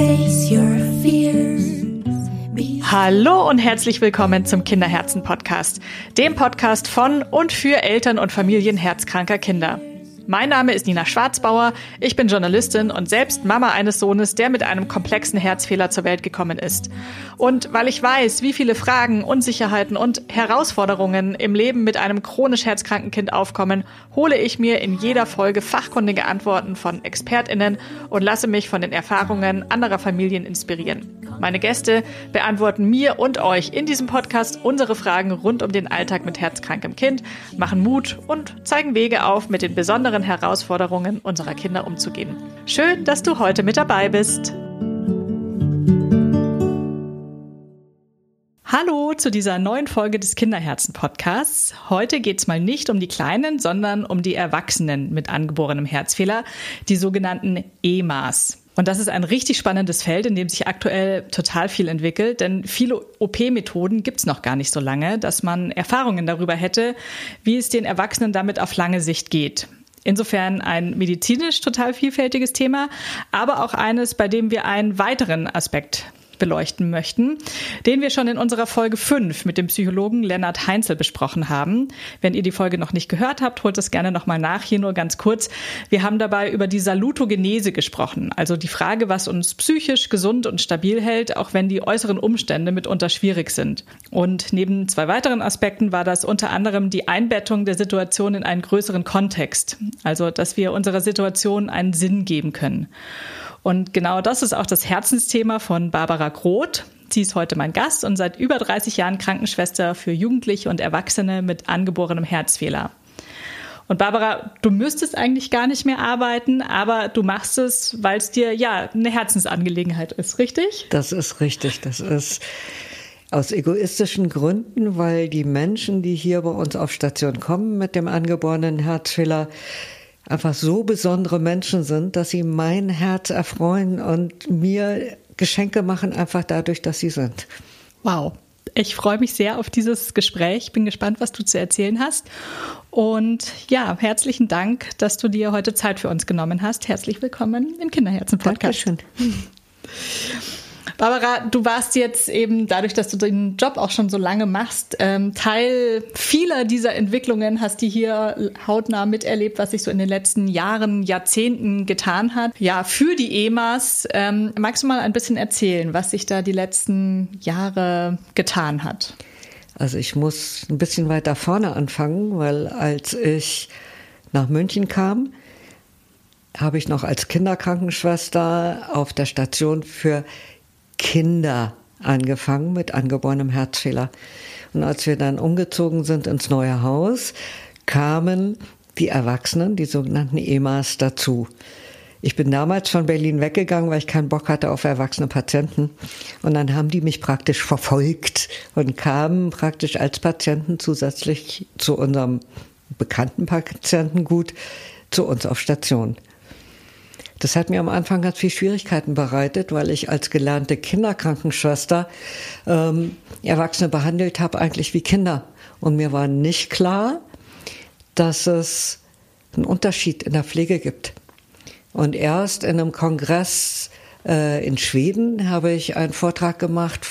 Face your fears. Hallo und herzlich willkommen zum Kinderherzen-Podcast, dem Podcast von und für Eltern und Familien herzkranker Kinder. Mein Name ist Nina Schwarzbauer, ich bin Journalistin und selbst Mama eines Sohnes, der mit einem komplexen Herzfehler zur Welt gekommen ist. Und weil ich weiß, wie viele Fragen, Unsicherheiten und Herausforderungen im Leben mit einem chronisch herzkranken Kind aufkommen, hole ich mir in jeder Folge fachkundige Antworten von ExpertInnen und lasse mich von den Erfahrungen anderer Familien inspirieren. Meine Gäste beantworten mir und euch in diesem Podcast unsere Fragen rund um den Alltag mit herzkrankem Kind, machen Mut und zeigen Wege auf, mit den besonderen Herausforderungen unserer Kinder umzugehen. Schön, dass du heute mit dabei bist. Hallo zu dieser neuen Folge des Kinderherzen-Podcasts. Heute geht's mal nicht um die Kleinen, sondern um die Erwachsenen mit angeborenem Herzfehler, die sogenannten EMAs. Und das ist ein richtig spannendes Feld, in dem sich aktuell total viel entwickelt, denn viele OP-Methoden gibt's noch gar nicht so lange, dass man Erfahrungen darüber hätte, wie es den Erwachsenen damit auf lange Sicht geht. Insofern ein medizinisch total vielfältiges Thema, aber auch eines, bei dem wir einen weiteren Aspekt beleuchten möchten, den wir schon in unserer Folge 5 mit dem Psychologen Lennart Heinzel besprochen haben. Wenn ihr die Folge noch nicht gehört habt, holt es gerne nochmal nach. Hier nur ganz kurz. Wir haben dabei über die Salutogenese gesprochen, also die Frage, was uns psychisch gesund und stabil hält, auch wenn die äußeren Umstände mitunter schwierig sind. Und neben 2 weiteren Aspekten war das unter anderem die Einbettung der Situation in einen größeren Kontext, also dass wir unserer Situation einen Sinn geben können. Und genau das ist auch das Herzensthema von Barbara Groth. Sie ist heute mein Gast und seit über 30 Jahren Krankenschwester für Jugendliche und Erwachsene mit angeborenem Herzfehler. Und Barbara, du müsstest eigentlich gar nicht mehr arbeiten, aber du machst es, weil es dir ja eine Herzensangelegenheit ist, richtig? Das ist richtig. Das ist aus egoistischen Gründen, weil die Menschen, die hier bei uns auf Station kommen mit dem angeborenen Herzfehler, einfach so besondere Menschen sind, dass sie mein Herz erfreuen und mir Geschenke machen, einfach dadurch, dass sie sind. Wow. Ich freue mich sehr auf dieses Gespräch. Bin gespannt, was du zu erzählen hast. Und ja, herzlichen Dank, dass du dir heute Zeit für uns genommen hast. Herzlich willkommen im Kinderherzen-Podcast. Dankeschön. Barbara, du warst jetzt eben, dadurch, dass du den Job auch schon so lange machst, Teil vieler dieser Entwicklungen, hast die hier hautnah miterlebt, was sich so in den letzten Jahren, Jahrzehnten getan hat. Ja, für die EMAs, magst du mal ein bisschen erzählen, was sich da die letzten Jahre getan hat? Also ich muss ein bisschen weiter vorne anfangen, weil als ich nach München kam, habe ich noch als Kinderkrankenschwester auf der Station für Kinder angefangen mit angeborenem Herzfehler. Und als wir dann umgezogen sind ins neue Haus, kamen die Erwachsenen, die sogenannten EMAs, dazu. Ich bin damals von Berlin weggegangen, weil ich keinen Bock hatte auf erwachsene Patienten. Und dann haben die mich praktisch verfolgt und kamen praktisch als Patienten zusätzlich zu unserem bekannten Patientengut zu uns auf Station. Das hat mir am Anfang ganz viel Schwierigkeiten bereitet, weil ich als gelernte Kinderkrankenschwester Erwachsene behandelt habe, eigentlich wie Kinder. Und mir war nicht klar, dass es einen Unterschied in der Pflege gibt. Und erst in einem Kongress in Schweden habe ich einen Vortrag gemacht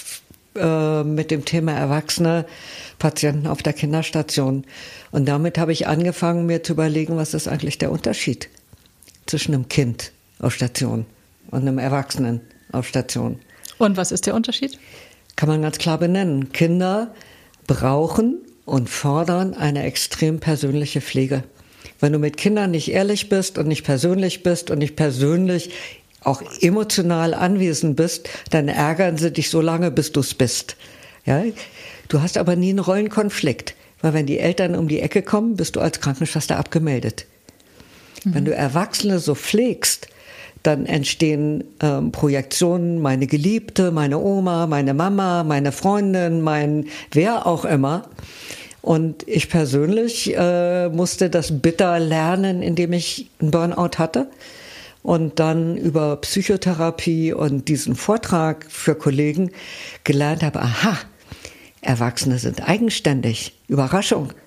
mit dem Thema Erwachsene Patienten auf der Kinderstation. Und damit habe ich angefangen, mir zu überlegen, was ist eigentlich der Unterschied zwischen einem Kind auf Station und einem Erwachsenen auf Station. Und was ist der Unterschied? Kann man ganz klar benennen. Kinder brauchen und fordern eine extrem persönliche Pflege. Wenn du mit Kindern nicht ehrlich bist und nicht persönlich bist und nicht persönlich auch emotional anwesend bist, dann ärgern sie dich so lange, bis du es bist. Ja? Du hast aber nie einen Rollenkonflikt, weil wenn die Eltern um die Ecke kommen, bist du als Krankenschwester abgemeldet. Wenn du Erwachsene so pflegst, dann entstehen Projektionen, meine Geliebte, meine Oma, meine Mama, meine Freundin, mein wer auch immer. Und ich persönlich musste das bitter lernen, indem ich einen Burnout hatte und dann über Psychotherapie und diesen Vortrag für Kollegen gelernt habe, aha, Erwachsene sind eigenständig. Überraschung.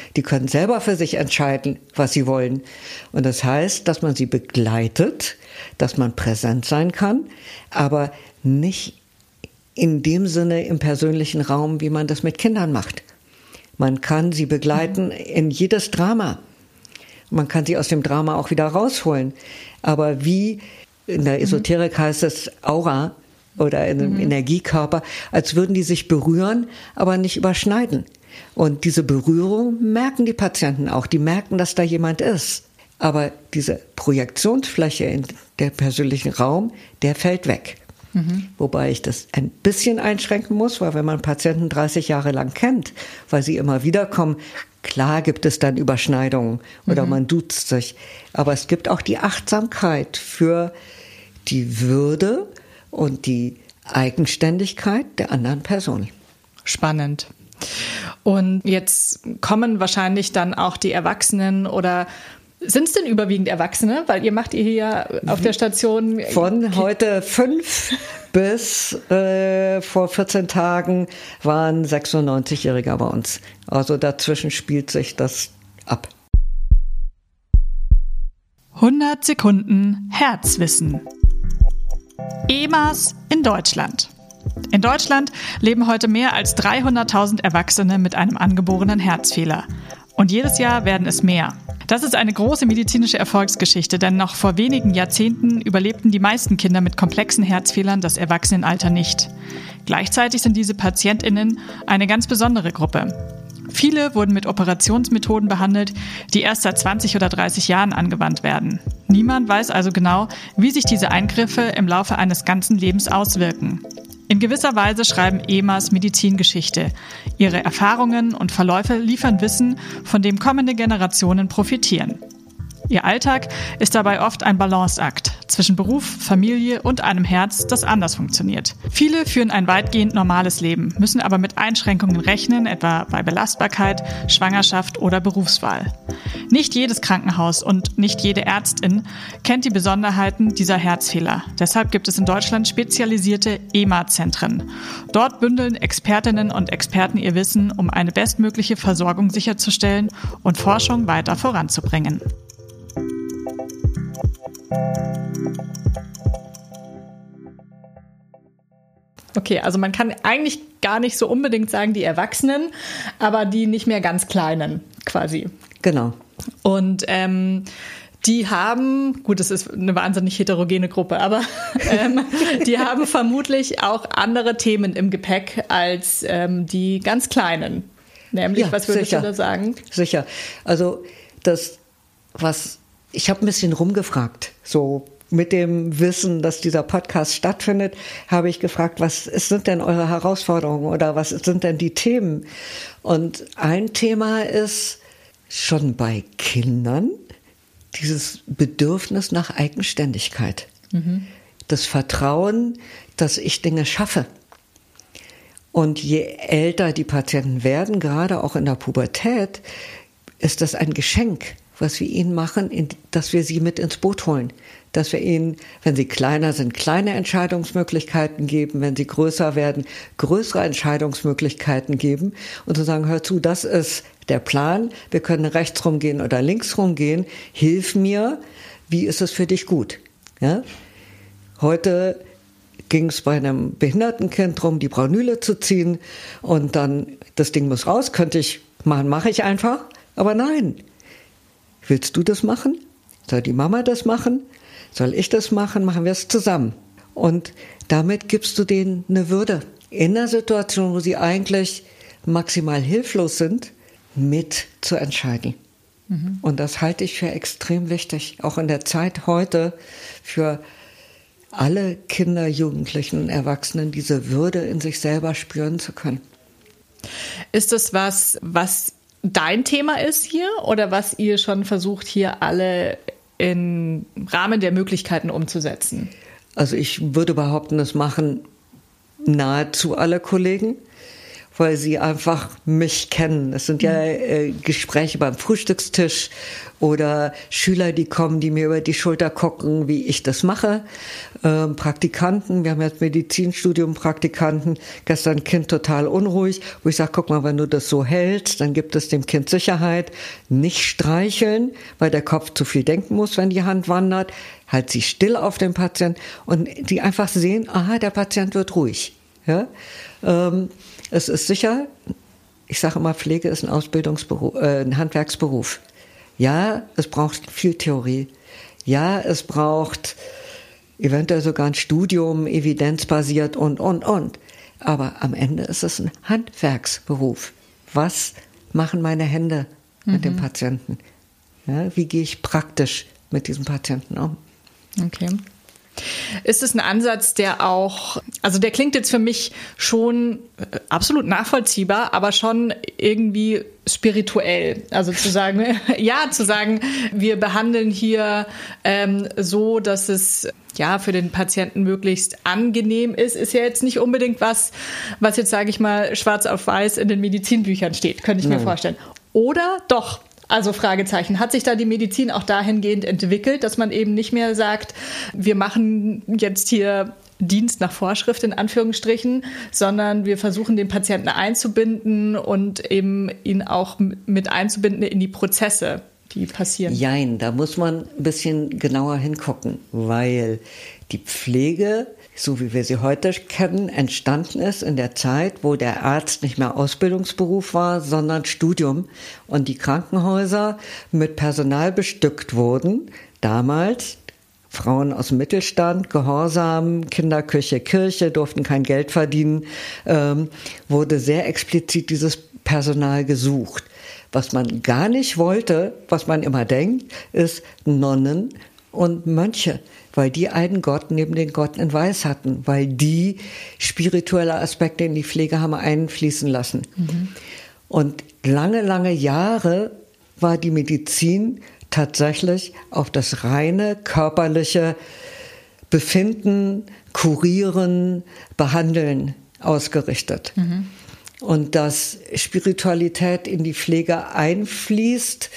Die können selber für sich entscheiden, was sie wollen. Und das heißt, dass man sie begleitet, dass man präsent sein kann, aber nicht in dem Sinne im persönlichen Raum, wie man das mit Kindern macht. Man kann sie begleiten in jedes Drama. Man kann sie aus dem Drama auch wieder rausholen. Aber wie in der Esoterik heißt es Aura oder in einem Energiekörper, als würden die sich berühren, aber nicht überschneiden. Und diese Berührung merken die Patienten auch. Die merken, dass da jemand ist. Aber diese Projektionsfläche in der persönlichen Raum, der fällt weg. Wobei ich das ein bisschen einschränken muss, weil wenn man Patienten 30 Jahre lang kennt, weil sie immer wieder kommen, klar gibt es dann Überschneidungen oder man duzt sich. Aber es gibt auch die Achtsamkeit für die Würde und die Eigenständigkeit der anderen Person. Spannend. Und jetzt kommen wahrscheinlich dann auch die Erwachsenen oder sind es denn überwiegend Erwachsene? Weil ihr macht hier auf der Station... Von heute 5 bis vor 14 Tagen waren 96-Jährige bei uns. Also dazwischen spielt sich das ab. 100 Sekunden Herzwissen. EMAs in Deutschland. In Deutschland leben heute mehr als 300.000 Erwachsene mit einem angeborenen Herzfehler. Und jedes Jahr werden es mehr. Das ist eine große medizinische Erfolgsgeschichte, denn noch vor wenigen Jahrzehnten überlebten die meisten Kinder mit komplexen Herzfehlern das Erwachsenenalter nicht. Gleichzeitig sind diese PatientInnen eine ganz besondere Gruppe. Viele wurden mit Operationsmethoden behandelt, die erst seit 20 oder 30 Jahren angewandt werden. Niemand weiß also genau, wie sich diese Eingriffe im Laufe eines ganzen Lebens auswirken. In gewisser Weise schreiben EMAs Medizingeschichte. Ihre Erfahrungen und Verläufe liefern Wissen, von dem kommende Generationen profitieren. Ihr Alltag ist dabei oft ein Balanceakt zwischen Beruf, Familie und einem Herz, das anders funktioniert. Viele führen ein weitgehend normales Leben, müssen aber mit Einschränkungen rechnen, etwa bei Belastbarkeit, Schwangerschaft oder Berufswahl. Nicht jedes Krankenhaus und nicht jede Ärztin kennt die Besonderheiten dieser Herzfehler. Deshalb gibt es in Deutschland spezialisierte EMA-Zentren. Dort bündeln Expertinnen und Experten ihr Wissen, um eine bestmögliche Versorgung sicherzustellen und Forschung weiter voranzubringen. Okay, also man kann eigentlich gar nicht so unbedingt sagen, die Erwachsenen, aber die nicht mehr ganz Kleinen quasi. Genau. Und die haben, gut, das ist eine wahnsinnig heterogene Gruppe, aber die haben vermutlich auch andere Themen im Gepäck als die ganz Kleinen. Nämlich, ja, was würdest du da sagen? Sicher. Also ich habe ein bisschen rumgefragt, so mit dem Wissen, dass dieser Podcast stattfindet, habe ich gefragt, was sind denn eure Herausforderungen oder was sind denn die Themen? Und ein Thema ist schon bei Kindern dieses Bedürfnis nach Eigenständigkeit. Das Vertrauen, dass ich Dinge schaffe. Und je älter die Patienten werden, gerade auch in der Pubertät, ist das ein Geschenk, was wir ihnen machen, dass wir sie mit ins Boot holen. Dass wir ihnen, wenn sie kleiner sind, kleine Entscheidungsmöglichkeiten geben, wenn sie größer werden, größere Entscheidungsmöglichkeiten geben und zu sagen, hör zu, das ist der Plan, wir können rechts rumgehen oder links rumgehen, hilf mir, wie ist es für dich gut? Ja? Heute ging es bei einem behinderten Kind darum, die Braunüle zu ziehen und dann, das Ding muss raus, könnte ich machen, mache ich einfach, aber nein. Willst du das machen? Soll die Mama das machen? Soll ich das machen? Machen wir es zusammen. Und damit gibst du denen eine Würde. In einer Situation, wo sie eigentlich maximal hilflos sind, mit zu entscheiden. Und das halte ich für extrem wichtig. Auch in der Zeit heute für alle Kinder, Jugendlichen und Erwachsenen diese Würde in sich selber spüren zu können. Ist das was dein Thema ist hier oder was ihr schon versucht, hier alle im Rahmen der Möglichkeiten umzusetzen? Also ich würde behaupten, das machen nahezu alle Kollegen, weil sie einfach mich kennen. Es sind ja Gespräche beim Frühstückstisch oder Schüler, die kommen, die mir über die Schulter gucken, wie ich das mache. Praktikanten, wir haben jetzt Medizinstudium Praktikanten, gestern ein Kind total unruhig, wo ich sage, guck mal, wenn du das so hältst, dann gibt es dem Kind Sicherheit. Nicht streicheln, weil der Kopf zu viel denken muss, wenn die Hand wandert. Halt sie still auf den Patienten und die einfach sehen, aha, der Patient wird ruhig. Ja? Es ist sicher, ich sage immer, Pflege ist ein Ausbildungsberuf, ein Handwerksberuf. Ja, es braucht viel Theorie. Ja, es braucht eventuell sogar ein Studium, evidenzbasiert und. Aber am Ende ist es ein Handwerksberuf. Was machen meine Hände mit dem Patienten? Ja, wie gehe ich praktisch mit diesem Patienten um? Okay. Ist es ein Ansatz, der auch, also der klingt jetzt für mich schon absolut nachvollziehbar, aber schon irgendwie spirituell. Also zu sagen, wir behandeln hier so, dass es ja für den Patienten möglichst angenehm ist ja jetzt nicht unbedingt was jetzt, sage ich mal, schwarz auf weiß in den Medizinbüchern steht, könnte ich mir vorstellen. Oder doch? Also Fragezeichen. Hat sich da die Medizin auch dahingehend entwickelt, dass man eben nicht mehr sagt, wir machen jetzt hier Dienst nach Vorschrift in Anführungsstrichen, sondern wir versuchen den Patienten einzubinden und eben ihn auch mit einzubinden in die Prozesse, die passieren? Jein, da muss man ein bisschen genauer hingucken, weil die Pflege, so wie wir sie heute kennen, entstanden ist in der Zeit, wo der Arzt nicht mehr Ausbildungsberuf war, sondern Studium und die Krankenhäuser mit Personal bestückt wurden. Damals Frauen aus dem Mittelstand, Gehorsam, Kinderküche, Kirche, durften kein Geld verdienen, wurde sehr explizit dieses Personal gesucht. Was man gar nicht wollte, was man immer denkt, ist Nonnen und Mönche, weil die einen Gott neben den Gott in Weiß hatten, weil die spirituelle Aspekte in die Pflege haben einfließen lassen. Und lange, lange Jahre war die Medizin tatsächlich auf das reine körperliche Befinden, Kurieren, Behandeln ausgerichtet. Und dass Spiritualität in die Pflege einfließt,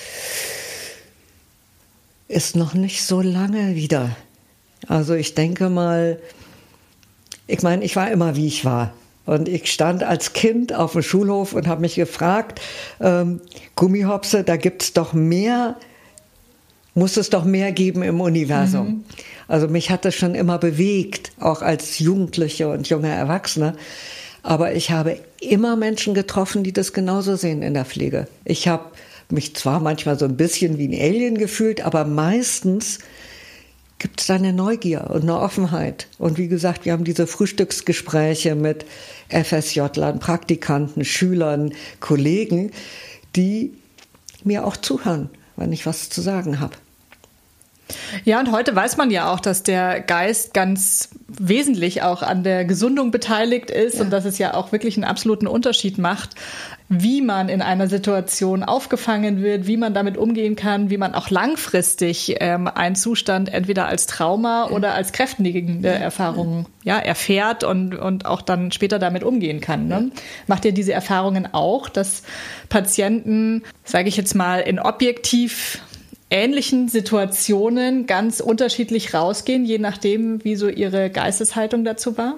ist noch nicht so lange wieder. Also ich denke mal, ich meine, ich war immer, wie ich war. Und ich stand als Kind auf dem Schulhof und habe mich gefragt, Gummihopse, da gibt's doch mehr, muss es doch mehr geben im Universum. Also mich hat das schon immer bewegt, auch als Jugendliche und junge Erwachsene. Aber ich habe immer Menschen getroffen, die das genauso sehen in der Pflege. Ich habe mich zwar manchmal so ein bisschen wie ein Alien gefühlt, aber meistens gibt es da eine Neugier und eine Offenheit. Und wie gesagt, wir haben diese Frühstücksgespräche mit FSJlern, Praktikanten, Schülern, Kollegen, die mir auch zuhören, wenn ich was zu sagen habe. Ja, und heute weiß man ja auch, dass der Geist ganz wesentlich auch an der Gesundung beteiligt ist und dass es ja auch wirklich einen absoluten Unterschied macht, wie man in einer Situation aufgefangen wird, wie man damit umgehen kann, wie man auch langfristig einen Zustand entweder als Trauma oder als kräftigende Erfahrung erfährt und auch dann später damit umgehen kann. Ne? Macht ihr diese Erfahrungen auch, dass Patienten, sage ich jetzt mal, in objektiv ähnlichen Situationen ganz unterschiedlich rausgehen, je nachdem, wie so ihre Geisteshaltung dazu war?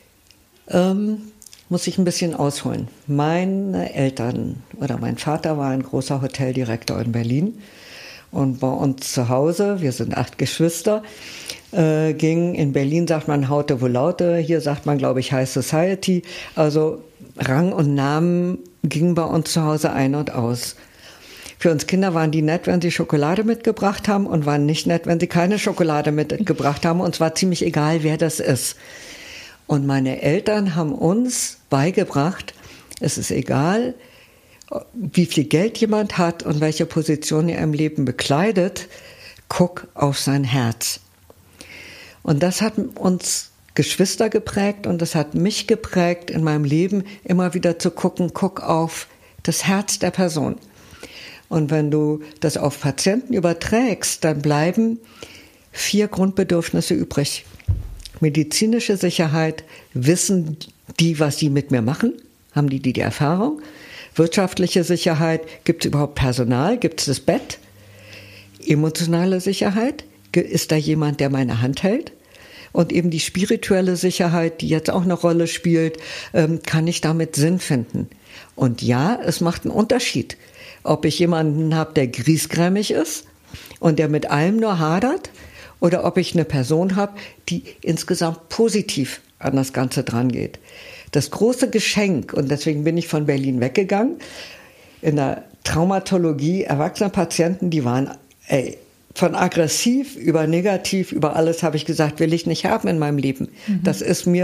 Muss ich ein bisschen ausholen. Meine Eltern oder mein Vater war ein großer Hoteldirektor in Berlin. Und bei uns zu Hause, wir sind 8 Geschwister, ging in Berlin, sagt man Haute wo Laute, hier sagt man, glaube ich, High Society. Also Rang und Namen gingen bei uns zu Hause ein und aus. Für uns Kinder waren die nett, wenn sie Schokolade mitgebracht haben und waren nicht nett, wenn sie keine Schokolade mitgebracht haben. Und zwar ziemlich egal, wer das ist. Und meine Eltern haben uns beigebracht, es ist egal, wie viel Geld jemand hat und welche Position er im Leben bekleidet, guck auf sein Herz. Und das hat uns Geschwister geprägt und das hat mich geprägt, in meinem Leben immer wieder zu gucken, guck auf das Herz der Person. Und wenn du das auf Patienten überträgst, dann bleiben 4 Grundbedürfnisse übrig. Medizinische Sicherheit, wissen die, was sie mit mir machen? Haben die Erfahrung? Wirtschaftliche Sicherheit, gibt es überhaupt Personal? Gibt es das Bett? Emotionale Sicherheit, ist da jemand, der meine Hand hält? Und eben die spirituelle Sicherheit, die jetzt auch eine Rolle spielt, kann ich damit Sinn finden? Und ja, es macht einen Unterschied, ob ich jemanden habe, der griesgrämig ist und der mit allem nur hadert, oder ob ich eine Person habe, die insgesamt positiv an das Ganze dran geht. Das große Geschenk, und deswegen bin ich von Berlin weggegangen, in der Traumatologie, erwachsene Patienten, die waren von aggressiv über negativ, über alles habe ich gesagt, will ich nicht haben in meinem Leben. Das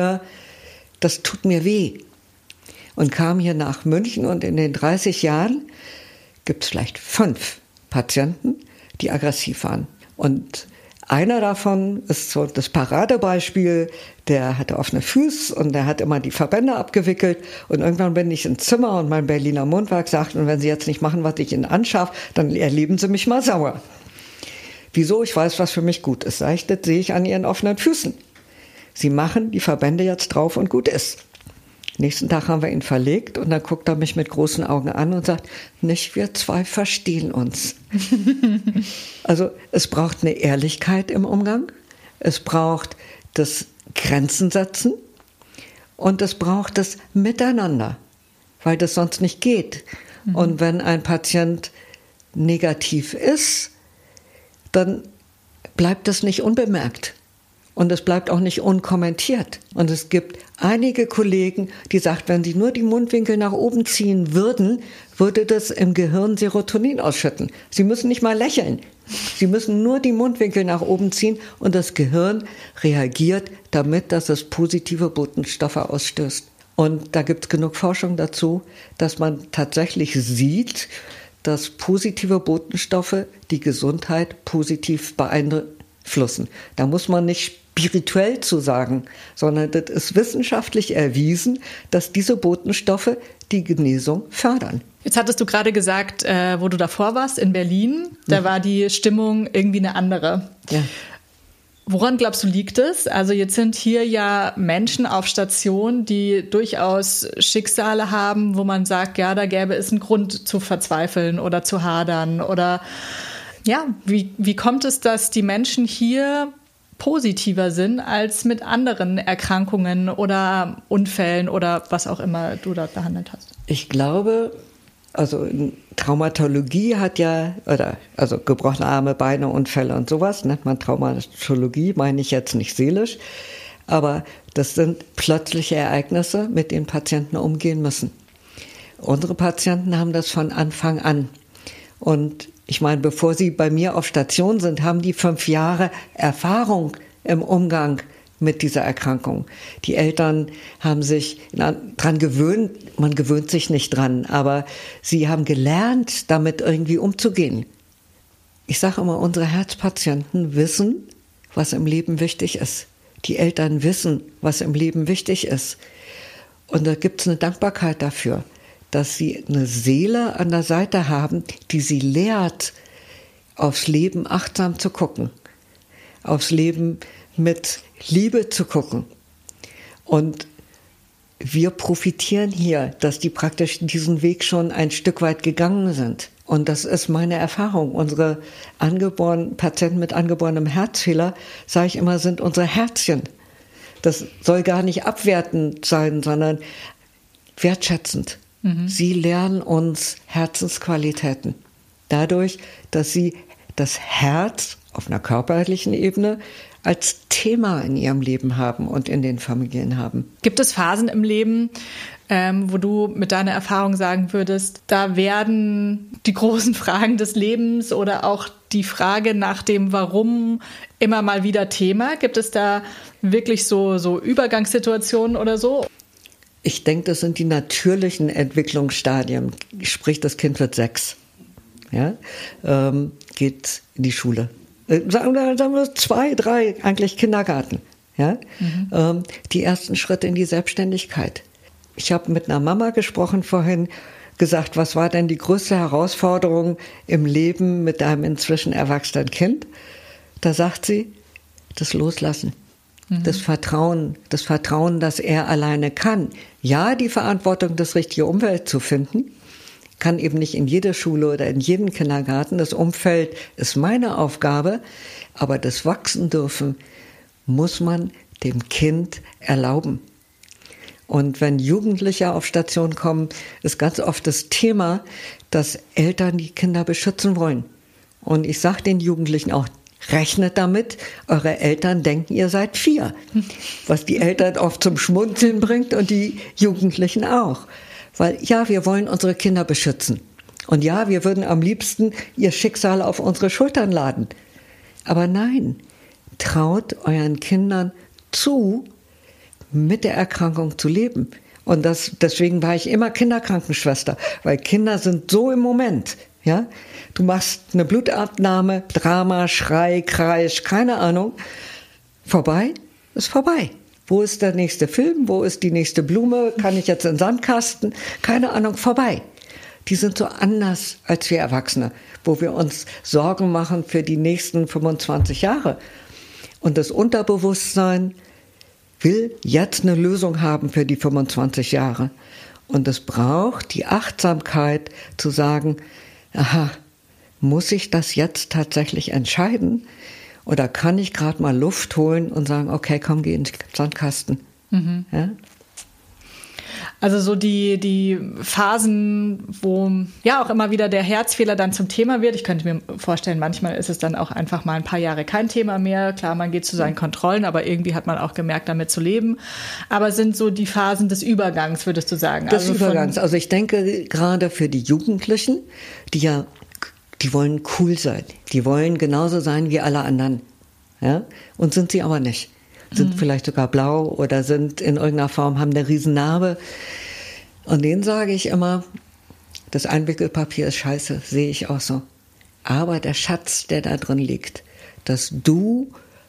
tut mir weh. Und kam hier nach München und in den 30 Jahren gibt es vielleicht 5 Patienten, die aggressiv waren. Und einer davon ist so das Paradebeispiel, der hatte offene Füße und der hat immer die Verbände abgewickelt. Und irgendwann bin ich ins Zimmer und mein Berliner Mundwerk sagt, und wenn Sie jetzt nicht machen, was ich Ihnen anschaffe, dann erleben Sie mich mal sauer. Wieso? Ich weiß, was für mich gut ist. Das sehe ich an Ihren offenen Füßen. Sie machen die Verbände jetzt drauf und gut ist. Nächsten Tag haben wir ihn verlegt und dann guckt er mich mit großen Augen an und sagt, nicht wir 2 verstehen uns. Also es braucht eine Ehrlichkeit im Umgang, es braucht das Grenzen setzen und es braucht das Miteinander, weil das sonst nicht geht. Und wenn ein Patient negativ ist, dann bleibt das nicht unbemerkt. Und es bleibt auch nicht unkommentiert. Und es gibt einige Kollegen, die sagen, wenn sie nur die Mundwinkel nach oben ziehen würden, würde das im Gehirn Serotonin ausschütten. Sie müssen nicht mal lächeln. Sie müssen nur die Mundwinkel nach oben ziehen und das Gehirn reagiert damit, dass es positive Botenstoffe ausstößt. Und da gibt es genug Forschung dazu, dass man tatsächlich sieht, dass positive Botenstoffe die Gesundheit positiv beeinflussen. Da muss man nicht spirituell zu sagen, sondern das ist wissenschaftlich erwiesen, dass diese Botenstoffe die Genesung fördern. Jetzt hattest du gerade gesagt, wo du davor warst, in Berlin, da war die Stimmung irgendwie eine andere. Ja. Woran glaubst du, liegt es? Also jetzt sind hier ja Menschen auf Station, die durchaus Schicksale haben, wo man sagt, ja, da gäbe es einen Grund zu verzweifeln oder zu hadern. Oder ja, wie kommt es, dass die Menschen hier positiver sind als mit anderen Erkrankungen oder Unfällen oder was auch immer du dort behandelt hast? Ich glaube, also Traumatologie hat ja, also gebrochene Arme, Beine, Unfälle und sowas, nennt man Traumatologie, meine ich jetzt nicht seelisch, aber das sind plötzliche Ereignisse, mit denen Patienten umgehen müssen. Unsere Patienten haben das von Anfang an. Und ich meine, bevor sie bei mir auf Station sind, haben die 5 Jahre Erfahrung im Umgang mit dieser Erkrankung. Die Eltern haben sich dran gewöhnt, man gewöhnt sich nicht dran, aber sie haben gelernt, damit irgendwie umzugehen. Ich sage immer, unsere Herzpatienten wissen, was im Leben wichtig ist. Die Eltern wissen, was im Leben wichtig ist. Und da gibt es eine Dankbarkeit dafür, dass sie eine Seele an der Seite haben, die sie lehrt, aufs Leben achtsam zu gucken, aufs Leben mit Liebe zu gucken. Und wir profitieren hier, dass die praktisch diesen Weg schon ein Stück weit gegangen sind. Und das ist meine Erfahrung. Unsere Patienten mit angeborenem Herzfehler, sage ich immer, sind unsere Herzchen. Das soll gar nicht abwertend sein, sondern wertschätzend. Sie lernen uns Herzensqualitäten. Dadurch, dass sie das Herz auf einer körperlichen Ebene als Thema in ihrem Leben haben und in den Familien haben. Gibt es Phasen im Leben, wo du mit deiner Erfahrung sagen würdest, da werden die großen Fragen des Lebens oder auch die Frage nach dem Warum immer mal wieder Thema? Gibt es da wirklich so Übergangssituationen oder so? Ich denke, das sind die natürlichen Entwicklungsstadien. Sprich, das Kind wird 6, ja, geht in die Schule. Sagen wir 2, 3, eigentlich Kindergarten. Ja? Die ersten Schritte in die Selbstständigkeit. Ich habe mit einer Mama gesprochen vorhin, gesagt, was war denn die größte Herausforderung im Leben mit einem inzwischen erwachsenen Kind? Da sagt sie, das Loslassen. Das Vertrauen, dass er alleine kann. Ja, die Verantwortung, das richtige Umfeld zu finden, kann eben nicht in jeder Schule oder in jedem Kindergarten. Das Umfeld ist meine Aufgabe, aber das Wachsen dürfen muss man dem Kind erlauben. Und wenn Jugendliche auf Station kommen, ist ganz oft das Thema, dass Eltern die Kinder beschützen wollen. Und ich sage den Jugendlichen auch, rechnet damit, eure Eltern denken, ihr seid 4. Was die Eltern oft zum Schmunzeln bringt und die Jugendlichen auch. Weil ja, wir wollen unsere Kinder beschützen. Und ja, wir würden am liebsten ihr Schicksal auf unsere Schultern laden. Aber nein, traut euren Kindern zu, mit der Erkrankung zu leben. Und deswegen war ich immer Kinderkrankenschwester, weil Kinder sind so im Moment. Ja, du machst eine Blutabnahme, Drama, Schrei, Kreisch, keine Ahnung. Vorbei ist vorbei. Wo ist der nächste Film? Wo ist die nächste Blume? Kann ich jetzt in den Sandkasten? Keine Ahnung, vorbei. Die sind so anders als wir Erwachsene, wo wir uns Sorgen machen für die nächsten 25 Jahre. Und das Unterbewusstsein will jetzt eine Lösung haben für die 25 Jahre. Und es braucht die Achtsamkeit zu sagen, aha, muss ich das jetzt tatsächlich entscheiden? Oder kann ich gerade mal Luft holen und sagen, okay, komm, geh in den Sandkasten. Mhm. Ja? Also so die Phasen, wo ja auch immer wieder der Herzfehler dann zum Thema wird. Ich könnte mir vorstellen, manchmal ist es dann auch einfach mal ein paar Jahre kein Thema mehr. Klar, man geht zu seinen Kontrollen, aber irgendwie hat man auch gemerkt, damit zu leben. Aber sind so die Phasen des Übergangs, würdest du sagen? Des Übergangs. Also ich denke gerade für die Jugendlichen, die wollen cool sein. Die wollen genauso sein wie alle anderen. Ja? Und sind sie aber nicht. Sind vielleicht sogar blau oder sind in irgendeiner Form, haben eine Riesennarbe. Und denen sage ich immer, das Einwickelpapier ist scheiße, sehe ich auch so. Aber der Schatz, der da drin liegt, dass du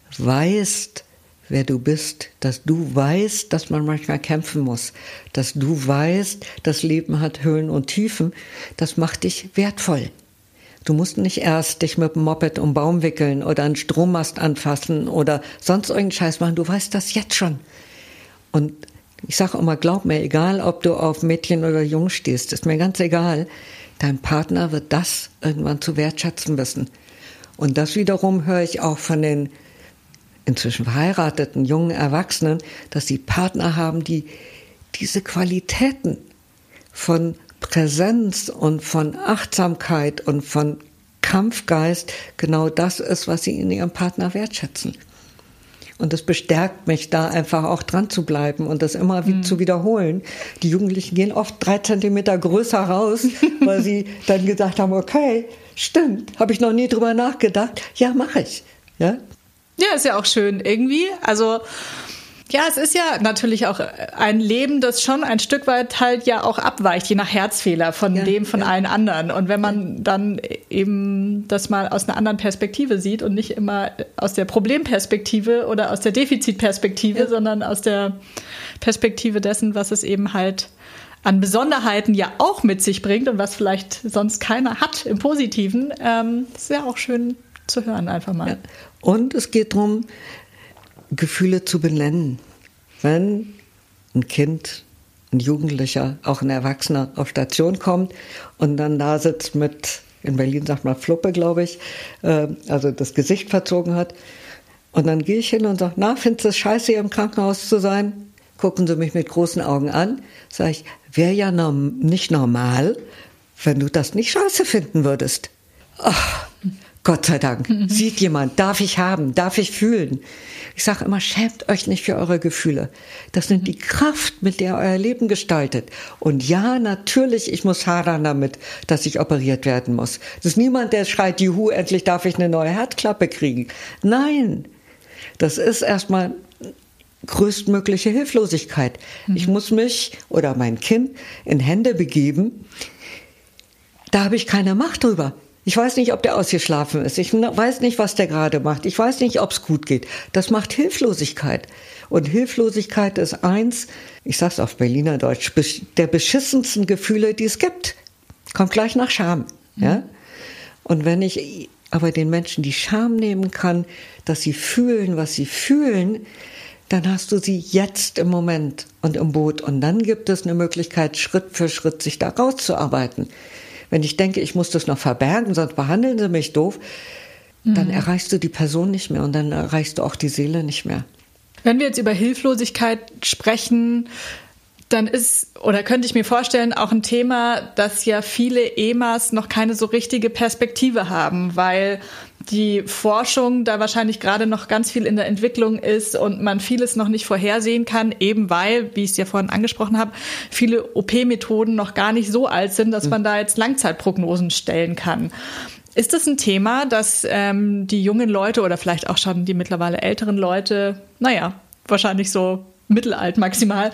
weißt, wer du bist, dass du weißt, dass man manchmal kämpfen muss, dass du weißt, das Leben hat Höhen und Tiefen, das macht dich wertvoll. Du musst nicht erst dich mit dem Moped um Baum wickeln oder einen Strommast anfassen oder sonst irgendeinen Scheiß machen. Du weißt das jetzt schon. Und ich sage immer, glaub mir, egal ob du auf Mädchen oder Jung stehst, ist mir ganz egal. Dein Partner wird das irgendwann zu wertschätzen wissen. Und das wiederum höre ich auch von den inzwischen verheirateten jungen Erwachsenen, dass sie Partner haben, die diese Qualitäten von Präsenz und von Achtsamkeit und von Kampfgeist genau das ist, was sie in ihrem Partner wertschätzen. Und das bestärkt mich, da einfach auch dran zu bleiben und das immer zu wiederholen. Die Jugendlichen gehen oft 3 Zentimeter größer raus, weil sie dann gesagt haben, okay, stimmt, habe ich noch nie drüber nachgedacht. Ja, mache ich. Ja, ist ja auch schön irgendwie. Also ja, es ist ja natürlich auch ein Leben, das schon ein Stück weit halt ja auch abweicht, je nach Herzfehler von allen anderen. Und wenn man dann eben das mal aus einer anderen Perspektive sieht und nicht immer aus der Problemperspektive oder aus der Defizitperspektive, sondern aus der Perspektive dessen, was es eben halt an Besonderheiten ja auch mit sich bringt und was vielleicht sonst keiner hat im Positiven, ist ja auch schön zu hören einfach mal. Ja. Und es geht darum, Gefühle zu benennen. Wenn ein Kind, ein Jugendlicher, auch ein Erwachsener auf Station kommt und dann da sitzt mit, in Berlin sagt man Fluppe, glaube ich, also das Gesicht verzogen hat. Und dann gehe ich hin und sage, na, findest du es scheiße, hier im Krankenhaus zu sein? Gucken sie mich mit großen Augen an. Sage ich, wäre ja nicht normal, wenn du das nicht scheiße finden würdest. Ach, Gott sei Dank, sieht jemand, darf ich haben, darf ich fühlen. Ich sage immer, schämt euch nicht für eure Gefühle. Das sind die Kraft, mit der euer Leben gestaltet. Und ja, natürlich, ich muss hadern damit, dass ich operiert werden muss. Das ist niemand, der schreit, juhu, endlich darf ich eine neue Herzklappe kriegen. Nein, das ist erstmal größtmögliche Hilflosigkeit. Ich muss mich oder mein Kind in Hände begeben, da habe ich keine Macht drüber. Ich weiß nicht, ob der ausgeschlafen ist. Ich weiß nicht, was der gerade macht. Ich weiß nicht, ob es gut geht. Das macht Hilflosigkeit. Und Hilflosigkeit ist eins, ich sag's auf Berliner Deutsch, der beschissensten Gefühle, die es gibt. Kommt gleich nach Scham. Ja? Und wenn ich aber den Menschen die Scham nehmen kann, dass sie fühlen, was sie fühlen, dann hast du sie jetzt im Moment und im Boot. Und dann gibt es eine Möglichkeit, Schritt für Schritt sich da rauszuarbeiten. Wenn ich denke, ich muss das noch verbergen, sonst behandeln sie mich doof, dann erreichst du die Person nicht mehr und dann erreichst du auch die Seele nicht mehr. Wenn wir jetzt über Hilflosigkeit sprechen, dann könnte ich mir vorstellen, auch ein Thema, dass ja viele EMAs noch keine so richtige Perspektive haben, weil die Forschung da wahrscheinlich gerade noch ganz viel in der Entwicklung ist und man vieles noch nicht vorhersehen kann, eben weil, wie ich es ja vorhin angesprochen habe, viele OP-Methoden noch gar nicht so alt sind, dass man da jetzt Langzeitprognosen stellen kann. Ist das ein Thema, dass die jungen Leute oder vielleicht auch schon die mittlerweile älteren Leute, wahrscheinlich so mittelalt maximal,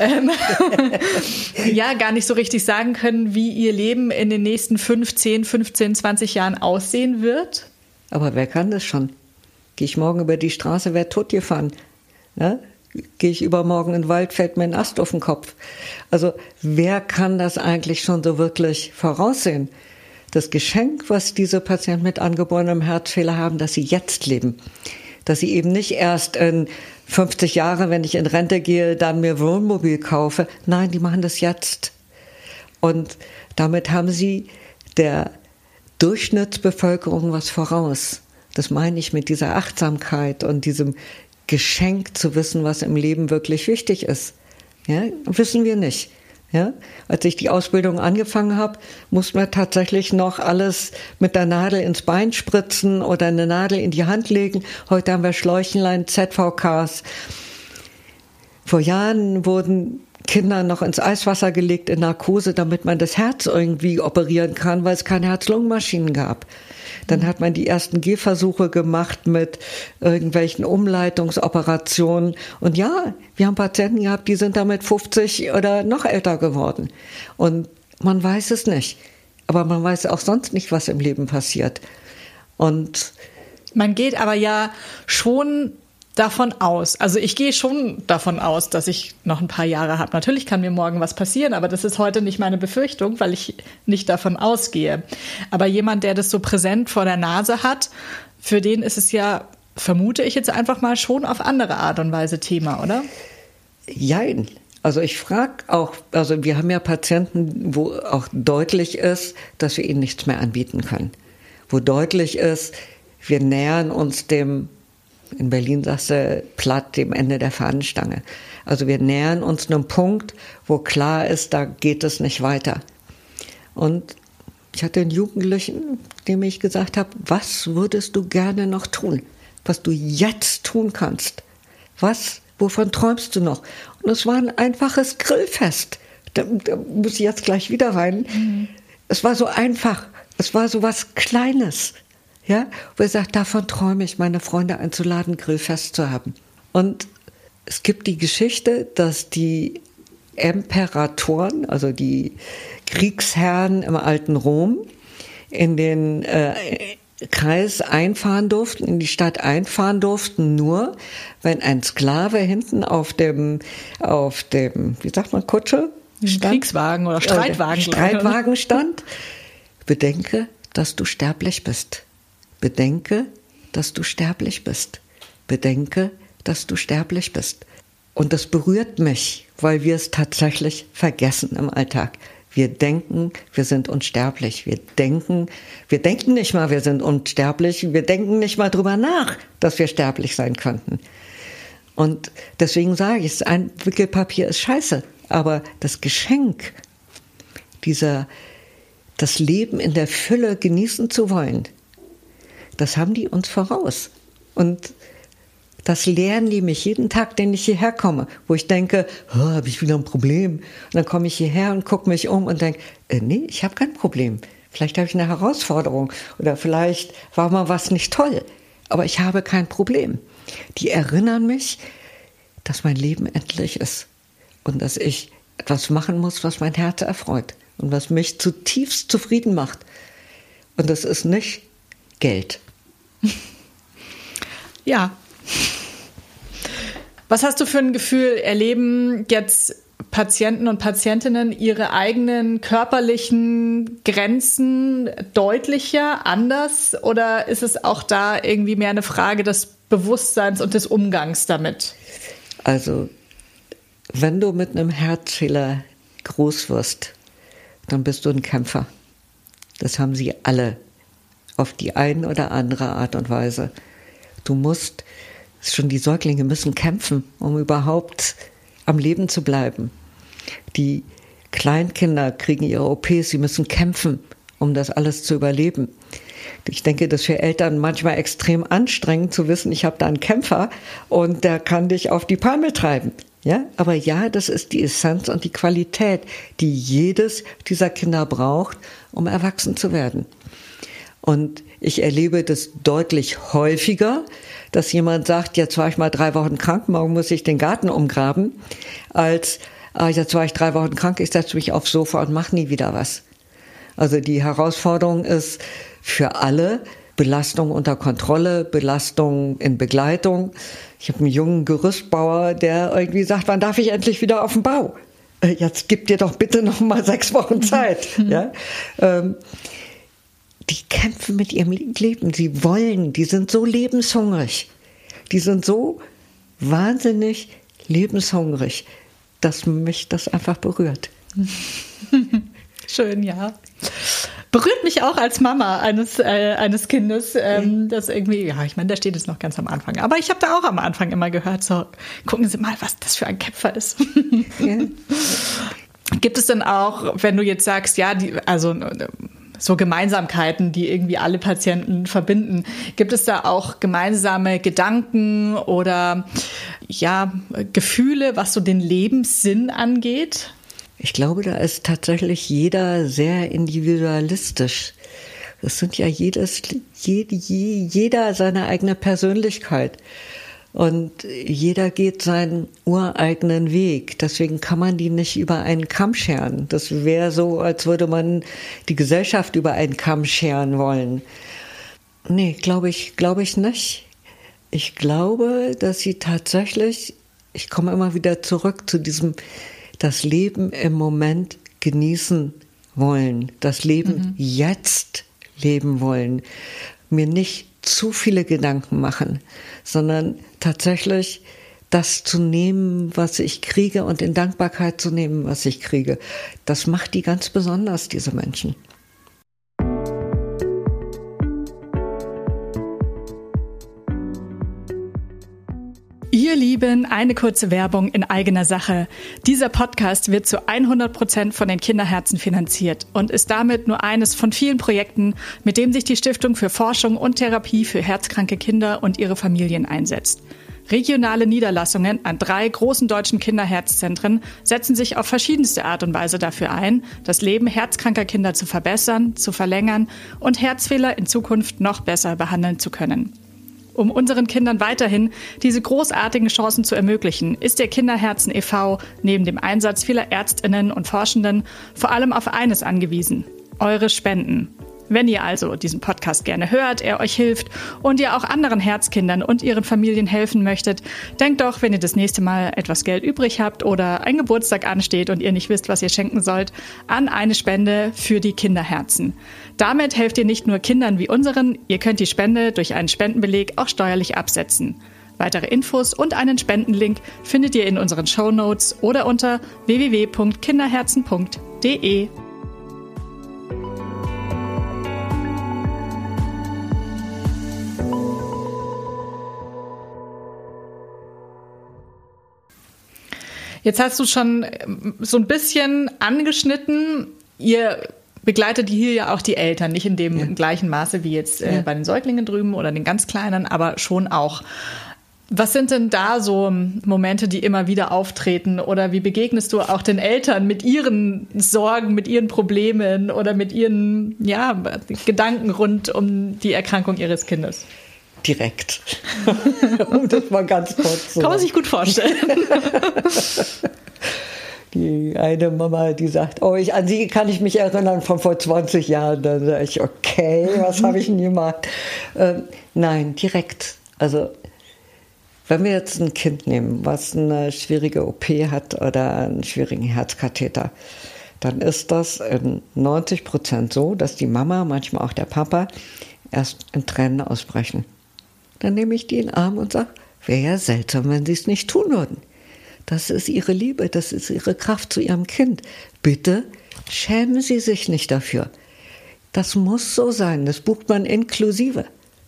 gar nicht so richtig sagen können, wie ihr Leben in den nächsten 15, 20 Jahren aussehen wird? Aber wer kann das schon? Gehe ich morgen über die Straße, wer totgefahren? Ja? Gehe ich übermorgen in den Wald, fällt mir ein Ast auf den Kopf. Also wer kann das eigentlich schon so wirklich voraussehen? Das Geschenk, was diese Patienten mit angeborenem Herzfehler haben, dass sie jetzt leben. Dass sie eben nicht erst in 50 Jahren, wenn ich in Rente gehe, dann mir Wohnmobil kaufe. Nein, die machen das jetzt. Und damit haben sie der Durchschnittsbevölkerung was voraus. Das meine ich mit dieser Achtsamkeit und diesem Geschenk zu wissen, was im Leben wirklich wichtig ist. Ja, wissen wir nicht. Ja, als ich die Ausbildung angefangen habe, musste man tatsächlich noch alles mit der Nadel ins Bein spritzen oder eine Nadel in die Hand legen. Heute haben wir Schläuchenlein, ZVKs. Vor Jahren wurden Kinder noch ins Eiswasser gelegt in Narkose, damit man das Herz irgendwie operieren kann, weil es keine Herz-Lungen-Maschinen gab. Dann hat man die ersten Gehversuche gemacht mit irgendwelchen Umleitungsoperationen. Und ja, wir haben Patienten gehabt, die sind damit 50 oder noch älter geworden. Und man weiß es nicht. Aber man weiß auch sonst nicht, was im Leben passiert. Und man geht aber ja schon davon aus. Also ich gehe schon davon aus, dass ich noch ein paar Jahre habe. Natürlich kann mir morgen was passieren, aber das ist heute nicht meine Befürchtung, weil ich nicht davon ausgehe. Aber jemand, der das so präsent vor der Nase hat, für den ist es ja, vermute ich jetzt einfach mal, schon auf andere Art und Weise Thema, oder? Jein. Also ich frage auch, also wir haben ja Patienten, wo auch deutlich ist, dass wir ihnen nichts mehr anbieten können. Wo deutlich ist, wir nähern uns dem, in Berlin sagst du platt, dem Ende der Fahnenstange. Also wir nähern uns einem Punkt, wo klar ist, da geht es nicht weiter. Und ich hatte einen Jugendlichen, dem ich gesagt habe, was würdest du gerne noch tun? Was du jetzt tun kannst? Wovon träumst du noch? Und es war ein einfaches Grillfest. Da muss ich jetzt gleich wieder rein. Mhm. Es war so einfach. Es war so was Kleines. Ja, wo er sagt, davon träume ich, meine Freunde einzuladen, Grillfest zu haben. Und es gibt die Geschichte, dass die Imperatoren, also die Kriegsherren im alten Rom, in den Kreis einfahren durften, in die Stadt einfahren durften, nur wenn ein Sklave hinten auf dem, wie sagt man, Kutsche? Kriegswagen oder Streitwagen. Streitwagen stand. Bedenke, dass du sterblich bist. Bedenke, dass du sterblich bist. Bedenke, dass du sterblich bist. Und das berührt mich, weil wir es tatsächlich vergessen im Alltag. Wir denken, wir sind unsterblich. Wir denken nicht mal, wir sind unsterblich. Wir denken nicht mal drüber nach, dass wir sterblich sein könnten. Und deswegen sage ich, ein Wickelpapier ist scheiße. Aber das Geschenk, das Leben in der Fülle genießen zu wollen, das haben die uns voraus. Und das lernen die mich jeden Tag, den ich hierher komme, wo ich denke, habe ich wieder ein Problem? Und dann komme ich hierher und gucke mich um und denke, nee, ich habe kein Problem. Vielleicht habe ich eine Herausforderung oder vielleicht war mal was nicht toll, aber ich habe kein Problem. Die erinnern mich, dass mein Leben endlich ist und dass ich etwas machen muss, was mein Herz erfreut und was mich zutiefst zufrieden macht. Und das ist nicht Geld. Ja. Was hast du für ein Gefühl? Erleben jetzt Patienten und Patientinnen ihre eigenen körperlichen Grenzen deutlicher, anders? Oder ist es auch da irgendwie mehr eine Frage des Bewusstseins und des Umgangs damit? Also, wenn du mit einem Herzfehler groß wirst, dann bist du ein Kämpfer. Das haben sie alle auf die eine oder andere Art und Weise. Schon die Säuglinge müssen kämpfen, um überhaupt am Leben zu bleiben. Die Kleinkinder kriegen ihre OPs, sie müssen kämpfen, um das alles zu überleben. Ich denke, das ist für Eltern manchmal extrem anstrengend zu wissen, ich habe da einen Kämpfer und der kann dich auf die Palme treiben. Ja, aber ja, das ist die Essenz und die Qualität, die jedes dieser Kinder braucht, um erwachsen zu werden. Und ich erlebe das deutlich häufiger, dass jemand sagt, jetzt war ich mal 3 Wochen krank, morgen muss ich den Garten umgraben, als jetzt war ich 3 Wochen krank, ich setze mich aufs Sofa und mache nie wieder was. Also die Herausforderung ist für alle Belastung unter Kontrolle, Belastung in Begleitung. Ich habe einen jungen Gerüstbauer, der irgendwie sagt, wann darf ich endlich wieder auf den Bau? Jetzt gib dir doch bitte noch mal 6 Wochen Zeit. Ja? Die kämpfen mit ihrem Leben, die sind so lebenshungrig. Die sind so wahnsinnig lebenshungrig, dass mich das einfach berührt. Schön, ja. Berührt mich auch als Mama eines Kindes, das irgendwie, ja, ich meine, da steht es noch ganz am Anfang. Aber ich habe da auch am Anfang immer gehört, so, gucken Sie mal, was das für ein Kämpfer ist. Ja. Gibt es denn auch, wenn du jetzt sagst, ja, so Gemeinsamkeiten, die irgendwie alle Patienten verbinden, gibt es da auch gemeinsame Gedanken oder ja, Gefühle, was so den Lebenssinn angeht? Ich glaube, da ist tatsächlich jeder sehr individualistisch. Das sind ja jeder seine eigene Persönlichkeit. Und jeder geht seinen ureigenen Weg. Deswegen kann man die nicht über einen Kamm scheren. Das wäre so, als würde man die Gesellschaft über einen Kamm scheren wollen. Nee, glaube ich nicht. Ich glaube, dass sie tatsächlich, ich komme immer wieder zurück zu diesem, das Leben im Moment genießen wollen, das Leben jetzt leben wollen, mir nicht zu viele Gedanken machen, sondern tatsächlich das zu nehmen, was ich kriege und in Dankbarkeit zu nehmen, was ich kriege. Das macht die ganz besonders, diese Menschen. Ihr Lieben, eine kurze Werbung in eigener Sache. Dieser Podcast wird zu 100% von den Kinderherzen finanziert und ist damit nur eines von vielen Projekten, mit dem sich die Stiftung für Forschung und Therapie für herzkranke Kinder und ihre Familien einsetzt. Regionale Niederlassungen an 3 großen deutschen Kinderherzzentren setzen sich auf verschiedenste Art und Weise dafür ein, das Leben herzkranker Kinder zu verbessern, zu verlängern und Herzfehler in Zukunft noch besser behandeln zu können. Um unseren Kindern weiterhin diese großartigen Chancen zu ermöglichen, ist der Kinderherzen e.V. neben dem Einsatz vieler ÄrztInnen und Forschenden vor allem auf eines angewiesen: eure Spenden. Wenn ihr also diesen Podcast gerne hört, er euch hilft und ihr auch anderen Herzkindern und ihren Familien helfen möchtet, denkt doch, wenn ihr das nächste Mal etwas Geld übrig habt oder ein Geburtstag ansteht und ihr nicht wisst, was ihr schenken sollt, an eine Spende für die Kinderherzen. Damit helft ihr nicht nur Kindern wie unseren, ihr könnt die Spende durch einen Spendenbeleg auch steuerlich absetzen. Weitere Infos und einen Spendenlink findet ihr in unseren Shownotes oder unter www.kinderherzen.de. Jetzt hast du schon so ein bisschen angeschnitten, ihr begleitet hier ja auch die Eltern, nicht in dem gleichen Maße wie jetzt bei den Säuglingen drüben oder den ganz Kleinen, aber schon auch. Was sind denn da so Momente, die immer wieder auftreten, oder wie begegnest du auch den Eltern mit ihren Sorgen, mit ihren Problemen oder mit ihren Gedanken rund um die Erkrankung ihres Kindes? Direkt. Um das mal ganz kurz zu sagen. Kann man sich gut vorstellen. Die eine Mama, die sagt, an sie kann ich mich erinnern von vor 20 Jahren. Dann sage ich, okay, was habe ich denn gemacht? Nein, direkt. Also, wenn wir jetzt ein Kind nehmen, was eine schwierige OP hat oder einen schwierigen Herzkatheter, dann ist das in 90% so, dass die Mama, manchmal auch der Papa, erst in Tränen ausbrechen. Dann nehme ich die in den Arm und sage, wäre ja seltsam, wenn sie es nicht tun würden. Das ist ihre Liebe, das ist ihre Kraft zu ihrem Kind. Bitte schämen Sie sich nicht dafür. Das muss so sein, das bucht man inklusive.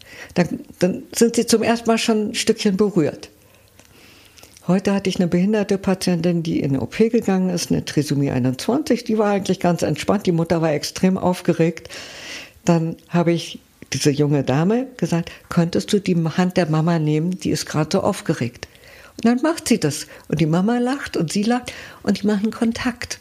Dann sind Sie zum ersten Mal schon ein Stückchen berührt. Heute hatte ich eine behinderte Patientin, die in eine OP gegangen ist, eine Trisomie 21, die war eigentlich ganz entspannt, die Mutter war extrem aufgeregt. Dann habe ich diese junge Dame gesagt, könntest du die Hand der Mama nehmen, die ist gerade so aufgeregt. Und dann macht sie das. Und die Mama lacht und sie lacht und die machen Kontakt.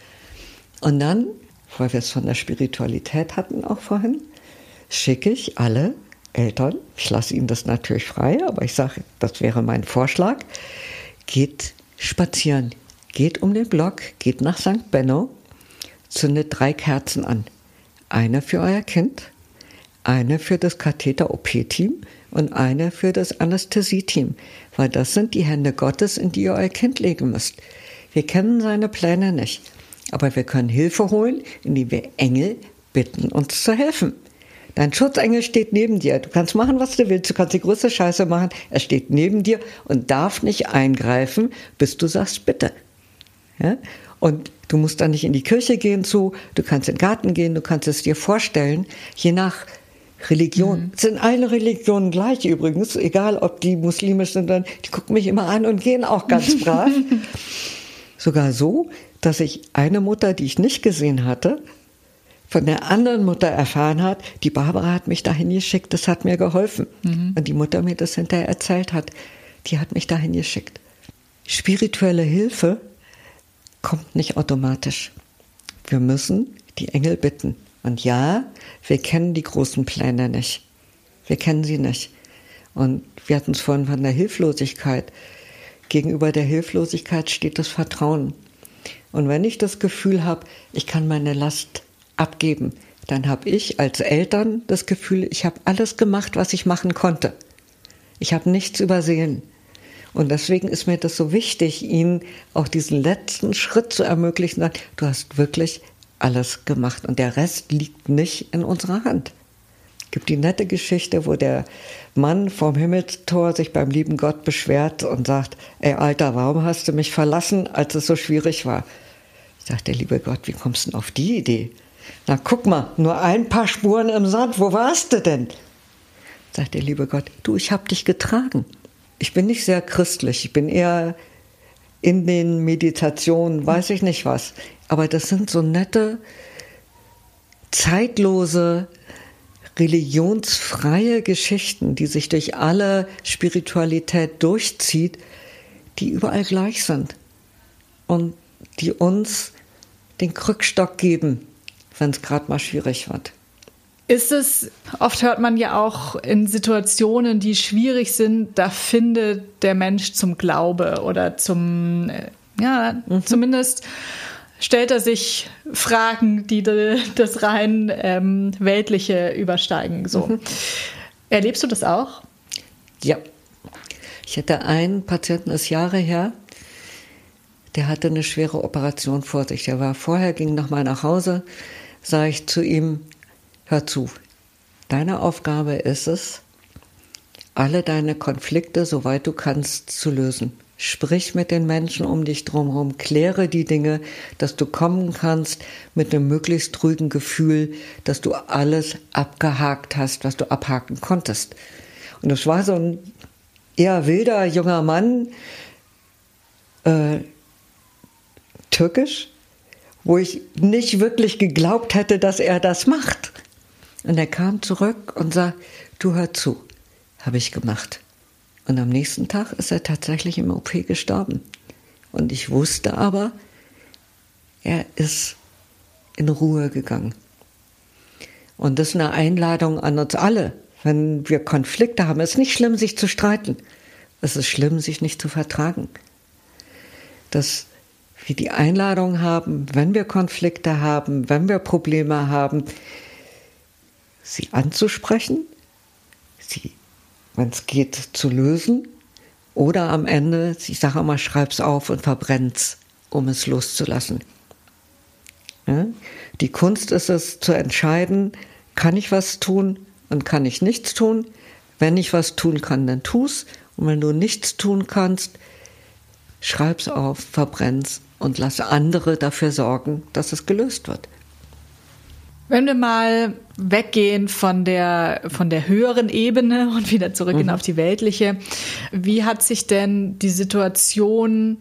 Und dann, weil wir es von der Spiritualität hatten auch vorhin, schicke ich alle Eltern, ich lasse ihnen das natürlich frei, aber ich sage, das wäre mein Vorschlag, geht spazieren, geht um den Block, geht nach St. Benno, zündet 3 Kerzen an. Eine für euer Kind, eine für das Katheter-OP-Team und eine für das Anästhesie-Team, weil das sind die Hände Gottes, in die ihr euer Kind legen müsst. Wir kennen seine Pläne nicht, aber wir können Hilfe holen, indem wir Engel bitten, uns zu helfen. Dein Schutzengel steht neben dir. Du kannst machen, was du willst. Du kannst die größte Scheiße machen. Er steht neben dir und darf nicht eingreifen, bis du sagst, bitte. Ja? Und du musst dann nicht in die Kirche gehen du kannst in den Garten gehen, du kannst es dir vorstellen, je nach Religion. Es sind alle Religionen gleich übrigens, egal ob die muslimisch sind, die gucken mich immer an und gehen auch ganz brav. Sogar so, dass ich eine Mutter, die ich nicht gesehen hatte, von der anderen Mutter erfahren hat, die Barbara hat mich dahin geschickt, das hat mir geholfen. Und die Mutter mir das hinterher erzählt hat, die hat mich dahin geschickt. Spirituelle Hilfe kommt nicht automatisch. Wir müssen die Engel bitten. Und ja, wir kennen die großen Pläne nicht. Wir kennen sie nicht. Und wir hatten es vorhin von der Hilflosigkeit. Gegenüber der Hilflosigkeit steht das Vertrauen. Und wenn ich das Gefühl habe, ich kann meine Last abgeben, dann habe ich als Eltern das Gefühl, ich habe alles gemacht, was ich machen konnte. Ich habe nichts übersehen. Und deswegen ist mir das so wichtig, ihnen auch diesen letzten Schritt zu ermöglichen, sagen, du hast wirklich alles gemacht und der Rest liegt nicht in unserer Hand. Es gibt die nette Geschichte, wo der Mann vorm Himmelstor sich beim lieben Gott beschwert und sagt, ey Alter, warum hast du mich verlassen, als es so schwierig war? Sagt der liebe Gott, wie kommst du denn auf die Idee? Na guck mal, nur ein paar Spuren im Sand, wo warst du denn? Sagt der liebe Gott, du, ich habe dich getragen. Ich bin nicht sehr christlich, ich bin eher in den Meditationen, weiß ich nicht was. Aber das sind so nette, zeitlose, religionsfreie Geschichten, die sich durch alle Spiritualität durchzieht, die überall gleich sind und die uns den Krückstock geben, wenn es gerade mal schwierig wird. Oft hört man ja auch in Situationen, die schwierig sind, da findet der Mensch zum Glaube oder zumindest stellt er sich Fragen, die das rein Weltliche übersteigen. So. Erlebst du das auch? Ja. Ich hatte einen Patienten, das ist Jahre her, der hatte eine schwere Operation vor sich. Der war vorher, ging nochmal nach Hause, sage ich zu ihm, hör zu, deine Aufgabe ist es, alle deine Konflikte, soweit du kannst, zu lösen. Sprich mit den Menschen um dich drumherum, kläre die Dinge, dass du kommen kannst mit einem möglichst ruhigen Gefühl, dass du alles abgehakt hast, was du abhaken konntest. Und es war so ein eher wilder junger Mann, türkisch, wo ich nicht wirklich geglaubt hätte, dass er das macht. Und er kam zurück und sagte, du hör zu, habe ich gemacht. Und am nächsten Tag ist er tatsächlich im OP gestorben. Und ich wusste aber, er ist in Ruhe gegangen. Und das ist eine Einladung an uns alle. Wenn wir Konflikte haben, es ist nicht schlimm, sich zu streiten. Es ist schlimm, sich nicht zu vertragen. Dass wir die Einladung haben, wenn wir Konflikte haben, wenn wir Probleme haben, sie anzusprechen, sie, wenn es geht, zu lösen oder am Ende, ich sage immer, schreib's auf und verbrenn's, um es loszulassen. Ja? Die Kunst ist es, zu entscheiden, kann ich was tun und kann ich nichts tun. Wenn ich was tun kann, dann tu's. Und wenn du nichts tun kannst, schreib's auf, verbrenn's und lass andere dafür sorgen, dass es gelöst wird. Wenn wir mal weggehen von der höheren Ebene und wieder zurückgehen auf die weltliche, wie hat sich denn die Situation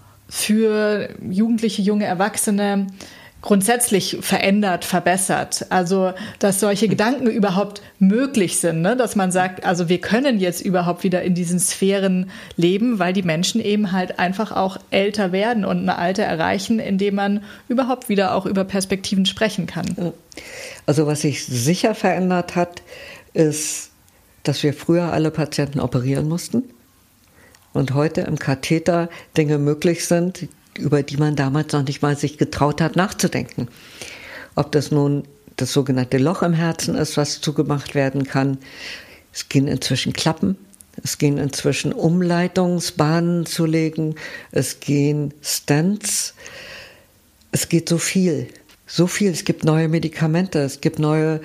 für Jugendliche, junge Erwachsene grundsätzlich verändert, verbessert? Also, dass solche Gedanken überhaupt möglich sind, ne? Dass man sagt, also wir können jetzt überhaupt wieder in diesen Sphären leben, weil die Menschen eben halt einfach auch älter werden und ein Alter erreichen, in dem man überhaupt wieder auch über Perspektiven sprechen kann. Also was sich sicher verändert hat, ist, dass wir früher alle Patienten operieren mussten und heute im Katheter Dinge möglich sind, über die man damals noch nicht mal sich getraut hat, nachzudenken. Ob das nun das sogenannte Loch im Herzen ist, was zugemacht werden kann. Es gehen inzwischen Klappen, es gehen inzwischen Umleitungsbahnen zu legen, es gehen Stents, es geht so viel. So viel, es gibt neue Medikamente, es gibt neue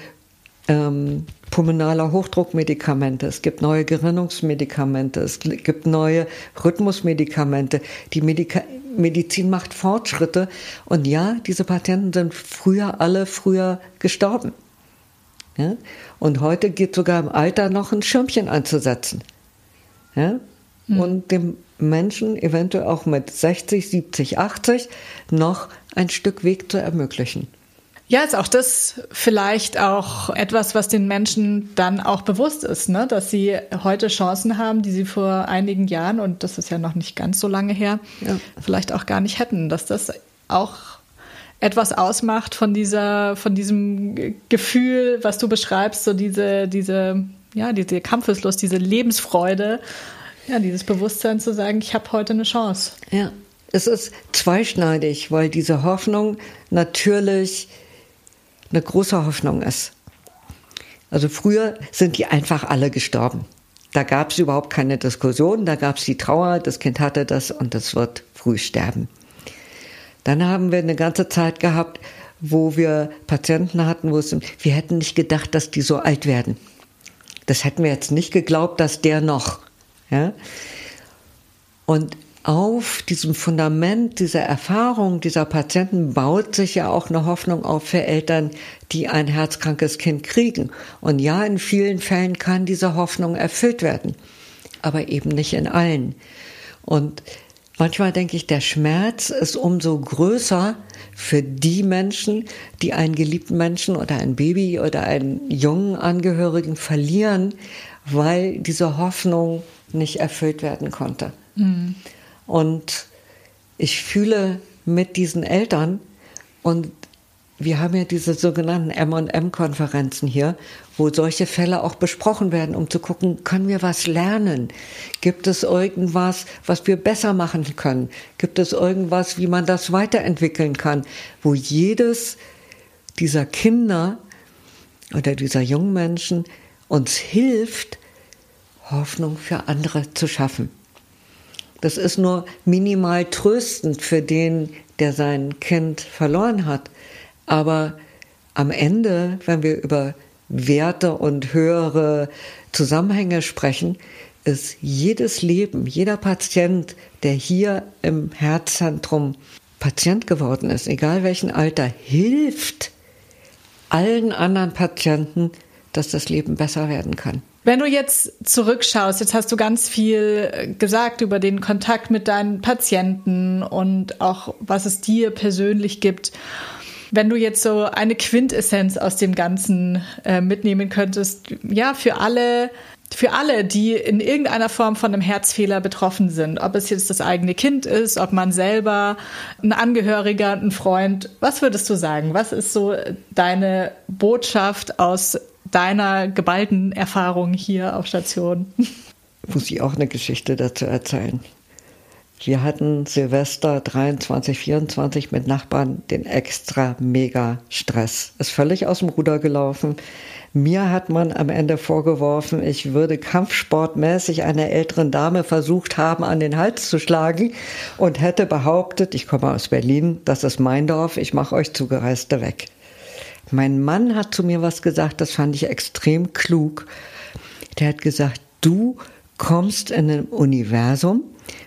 pulmonaler Hochdruckmedikamente, es gibt neue Gerinnungsmedikamente, es gibt neue Rhythmusmedikamente. Die Medizin macht Fortschritte und ja, diese Patienten sind alle früher gestorben. Ja? Und heute geht sogar im Alter noch ein Schirmchen anzusetzen. Ja? Und dem Menschen eventuell auch mit 60, 70, 80 noch ein Stück Weg zu ermöglichen. Ja, ist auch das vielleicht auch etwas, was den Menschen dann auch bewusst ist, ne? Dass sie heute Chancen haben, die sie vor einigen Jahren, und das ist ja noch nicht ganz so lange her, vielleicht auch gar nicht hätten. Dass das auch etwas ausmacht von diesem Gefühl, was du beschreibst, so diese Kampfeslust, diese Lebensfreude, ja, dieses Bewusstsein zu sagen, ich habe heute eine Chance. Ja, es ist zweischneidig, weil diese Hoffnung natürlich eine große Hoffnung ist. Also früher sind die einfach alle gestorben. Da gab es überhaupt keine Diskussion, da gab es die Trauer, das Kind hatte das und es wird früh sterben. Dann haben wir eine ganze Zeit gehabt, wo wir Patienten hatten, wir hätten nicht gedacht, dass die so alt werden. Das hätten wir jetzt nicht geglaubt, dass der noch. Ja? Und auf diesem Fundament dieser Erfahrung dieser Patienten baut sich ja auch eine Hoffnung auf für Eltern, die ein herzkrankes Kind kriegen. Und ja, in vielen Fällen kann diese Hoffnung erfüllt werden, aber eben nicht in allen. Und manchmal denke ich, der Schmerz ist umso größer für die Menschen, die einen geliebten Menschen oder ein Baby oder einen jungen Angehörigen verlieren, weil diese Hoffnung nicht erfüllt werden konnte. Mhm. Und ich fühle mit diesen Eltern, und wir haben ja diese sogenannten M&M-Konferenzen hier, wo solche Fälle auch besprochen werden, um zu gucken, können wir was lernen? Gibt es irgendwas, was wir besser machen können? Gibt es irgendwas, wie man das weiterentwickeln kann? Wo jedes dieser Kinder oder dieser jungen Menschen uns hilft, Hoffnung für andere zu schaffen. Das ist nur minimal tröstend für den, der sein Kind verloren hat. Aber am Ende, wenn wir über Werte und höhere Zusammenhänge sprechen, ist jedes Leben, jeder Patient, der hier im Herzzentrum Patient geworden ist, egal welchen Alter, hilft allen anderen Patienten, dass das Leben besser werden kann. Wenn du jetzt zurückschaust, jetzt hast du ganz viel gesagt über den Kontakt mit deinen Patienten und auch, was es dir persönlich gibt. Wenn du jetzt so eine Quintessenz aus dem Ganzen mitnehmen könntest, ja, für alle, die in irgendeiner Form von einem Herzfehler betroffen sind, ob es jetzt das eigene Kind ist, ob man selber, ein Angehöriger, ein Freund, was würdest du sagen? Was ist so deine Botschaft aus deiner geballten Erfahrung hier auf Station? Muss ich auch eine Geschichte dazu erzählen. Wir hatten Silvester 23, 24 mit Nachbarn den extra mega Stress. Ist völlig aus dem Ruder gelaufen. Mir hat man am Ende vorgeworfen, ich würde kampfsportmäßig einer älteren Dame versucht haben, an den Hals zu schlagen und hätte behauptet, ich komme aus Berlin, das ist mein Dorf, ich mache euch Zugereiste weg. Mein Mann hat zu mir was gesagt, das fand ich extrem klug. Der hat gesagt, du kommst in ein Universum,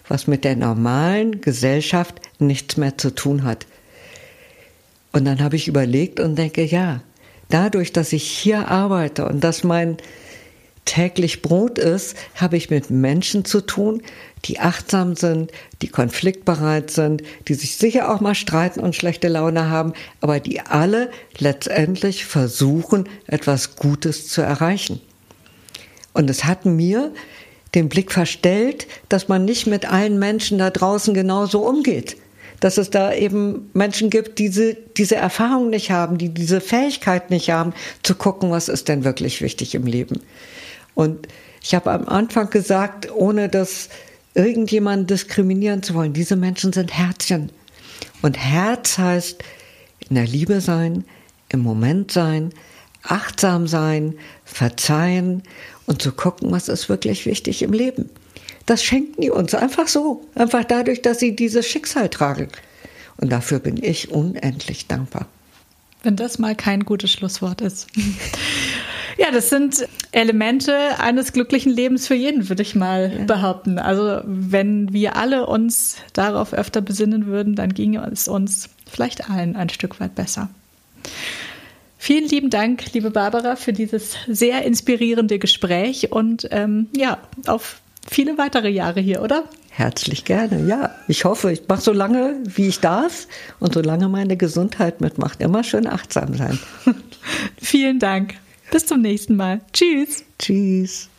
was mit der normalen Gesellschaft nichts mehr zu tun hat. Und dann habe ich überlegt und denke, ja, dadurch, dass ich hier arbeite und dass mein täglich Brot ist, habe ich mit Menschen zu tun, die achtsam sind, die konfliktbereit sind, die sich sicher auch mal streiten und schlechte Laune haben, aber die alle letztendlich versuchen, etwas Gutes zu erreichen. Und es hat mir den Blick verstellt, dass man nicht mit allen Menschen da draußen genauso umgeht. Dass es da eben Menschen gibt, die diese Erfahrung nicht haben, die diese Fähigkeit nicht haben, zu gucken, was ist denn wirklich wichtig im Leben. Und ich habe am Anfang gesagt, ohne das irgendjemanden diskriminieren zu wollen, diese Menschen sind Herzchen. Und Herz heißt in der Liebe sein, im Moment sein, achtsam sein, verzeihen und zu gucken, was ist wirklich wichtig im Leben. Das schenken die uns einfach so, einfach dadurch, dass sie dieses Schicksal tragen. Und dafür bin ich unendlich dankbar. Wenn das mal kein gutes Schlusswort ist. Ja, das sind Elemente eines glücklichen Lebens für jeden, würde ich mal behaupten. Also wenn wir alle uns darauf öfter besinnen würden, dann ginge es uns vielleicht allen ein Stück weit besser. Vielen lieben Dank, liebe Barbara, für dieses sehr inspirierende Gespräch und auf viele weitere Jahre hier, oder? Herzlich gerne, ja. Ich hoffe, ich mache so lange, wie ich darf und solange meine Gesundheit mitmacht. Immer schön achtsam sein. Vielen Dank. Bis zum nächsten Mal. Tschüss. Tschüss.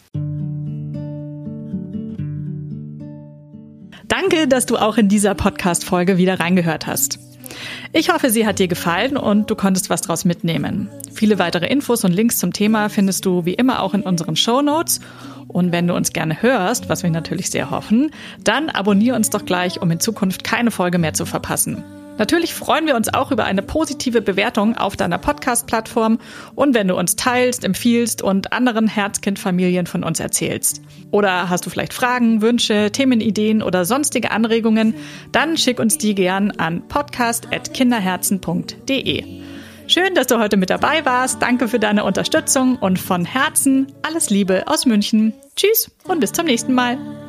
Danke, dass du auch in dieser Podcast-Folge wieder reingehört hast. Ich hoffe, sie hat dir gefallen und du konntest was draus mitnehmen. Viele weitere Infos und Links zum Thema findest du wie immer auch in unseren Shownotes. Und wenn du uns gerne hörst, was wir natürlich sehr hoffen, dann abonniere uns doch gleich, um in Zukunft keine Folge mehr zu verpassen. Natürlich freuen wir uns auch über eine positive Bewertung auf deiner Podcast-Plattform und wenn du uns teilst, empfiehlst und anderen Herzkind-Familien von uns erzählst. Oder hast du vielleicht Fragen, Wünsche, Themenideen oder sonstige Anregungen, dann schick uns die gern an podcast@kinderherzen.de. Schön, dass du heute mit dabei warst. Danke für deine Unterstützung und von Herzen alles Liebe aus München. Tschüss und bis zum nächsten Mal.